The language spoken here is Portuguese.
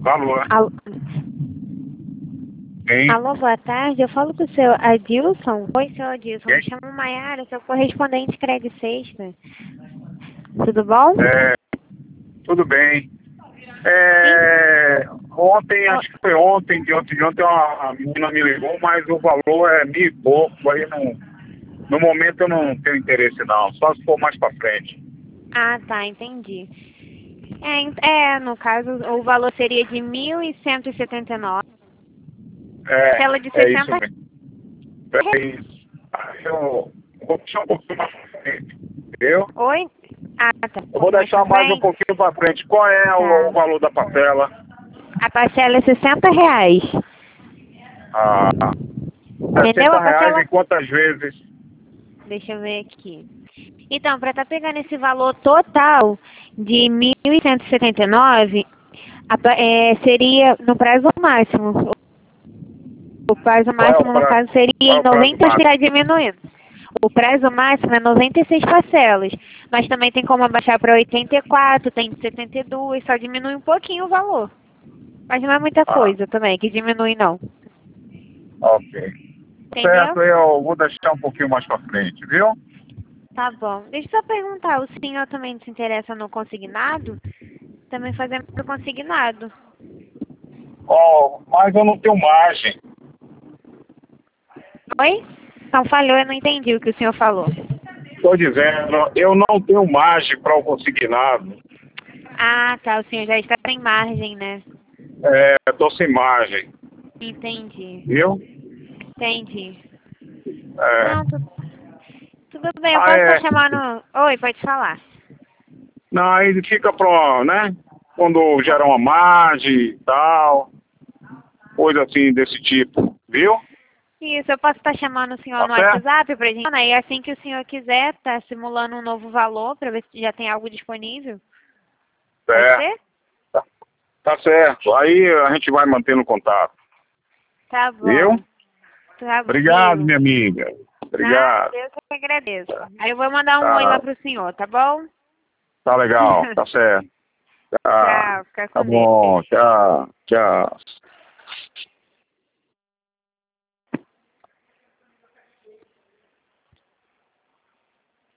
Alô? Alô, Quem? alô, boa tarde. Eu falo com o seu Adilson. Oi, seu Adilson. Quem? Me chamo Maiara, sou correspondente Credit Sexta. Tudo bom? Tudo bem. Ontem, Ó, acho que foi ontem, de ontem uma menina me ligou, mas o valor é 1.000 e pouco, aí no momento eu não tenho interesse não, só se for mais pra frente. Ah, tá, entendi. No caso, o valor seria de 1.179. Tela de É isso 60 mesmo. É isso. Aí eu vou deixar um pouquinho mais pra frente, entendeu? Oi? Ah, tá. Um Eu vou pouquinho mais deixar pra mais um frente? pouquinho pra frente. Qual é o Tá. valor da parcela? A parcela é R$ 60. Ah, Entendeu? A R$ 60 parcela... em quantas vezes? Deixa eu ver aqui. Então, para estar pegando esse valor total de 1.179, seria no prazo máximo. O prazo Qual é o máximo, no prazo? caso, seria Qual é em o prazo 90 máximo? está diminuindo. O prazo máximo é 96 parcelas, mas também tem como abaixar para 84, tem 72, só diminui um pouquinho o valor. Mas não é muita Ah, coisa também, que diminui não. ok. Entendeu? Certo, eu vou deixar um pouquinho mais pra frente, viu? Tá bom. Deixa eu só perguntar, o senhor também se interessa no consignado? Também fazemos o consignado. Oh, mas eu não tenho margem. Oi? Então falhou, eu não entendi o que o senhor falou. Estou dizendo, eu não tenho margem para o consignado. Ah, tá, o senhor já está sem margem, né? Estou sem margem, Entendi, viu? entendi. É, Não, tudo bem, eu ah, posso estar é. chamando... Oi, pode falar. Não, aí fica pro, né? Quando gera uma margem e tal, coisa assim desse tipo, viu? Isso, eu posso estar chamando o senhor Tá no certo? WhatsApp pra gente... E assim que o senhor quiser, tá simulando um novo valor pra ver se já tem algo disponível. Pode É, ser? tá, tá certo. Aí a gente vai mantendo contato, Tá viu? bom, Obrigado, tranquilo. minha amiga. Nada, Obrigado. eu que agradeço. Aí eu vou mandar um oi lá Tá, pro senhor, tá bom? tá legal, tá certo. Tá, Tchau, fica tá com bom, Deus. tchau, tchau.